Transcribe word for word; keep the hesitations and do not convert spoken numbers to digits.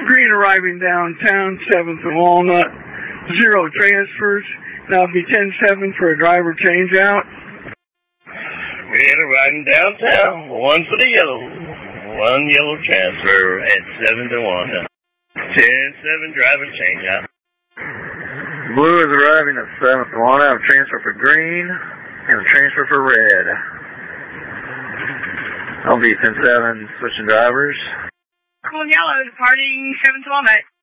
Green arriving downtown, seventh and Walnut. Zero transfers. Now it'll be ten seven for a driver change out. Green arriving downtown, one for the yellow. One yellow transfer at seventh and Walnut. ten seven driver change out. Blue is arriving at seventh and Walnut. A transfer for green and a transfer for red. That'll be ten seven switching drivers. Cool and yellow departing seventh Walnut.